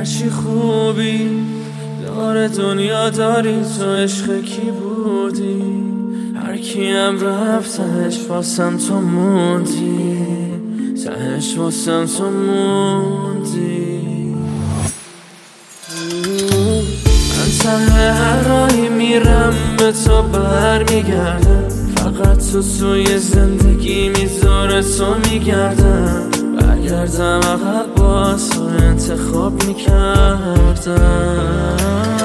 هرچی خوبی داره دنیا داری، تو عشق کی بودی؟ هر کیم رفت تهش واسم تو موندی، تهش واسم تو موندی. من ته هر راهی میرم به تو برمیگردم، فقط تو توی زندگی میذاره تو میگردم. برگردم عقب باز تو انتخاب میکردم.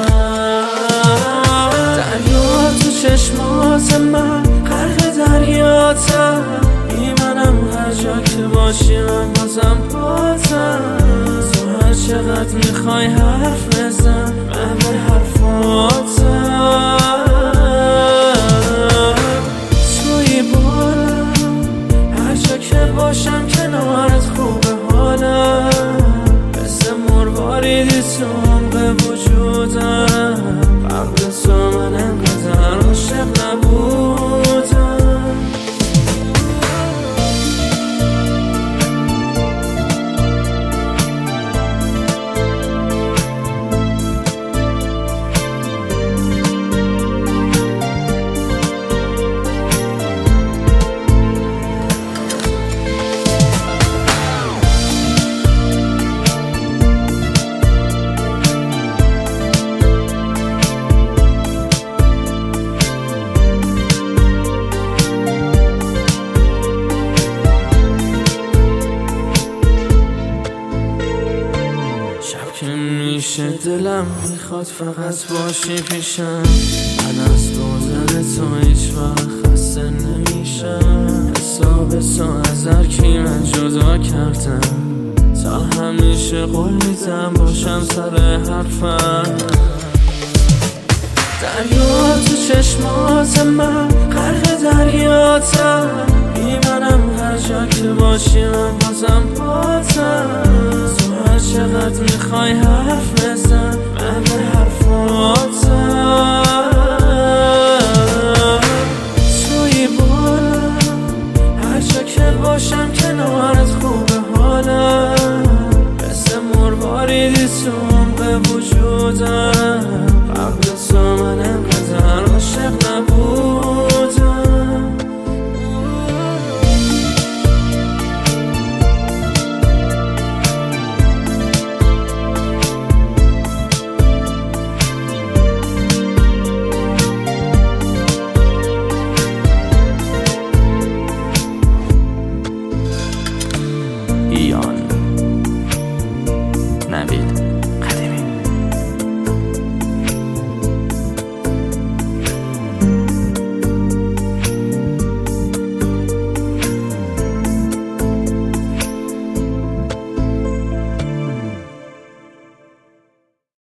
دریا تو چشمات من غرق دریاتم، میمنم هر جا که باشی من بازم بازم. تو هر چقدر میخوای حرف بزن من به حرفاتم. توی بالم هر جا که باشم کنارت خوبه حالم، مثل مرواریدی تو عمق وجودم. قبل تو من انقدر عاشق نبودم. که میشه دلم میخواد فقط باشی پیشم. من از بودن تو هیچ وقت خسته نمیشم. حساب تو از هر کی من جدا کردم، تا همیشه قول میدم باشم سر حرفم. دریا تو چشمات من غرق دریاتم، میمنم هر جا که باشی من بازم بازم. چقدر میخوای حرف بزن من به حرفاتم. توی بالم هر جا که باشم کنارت خوبه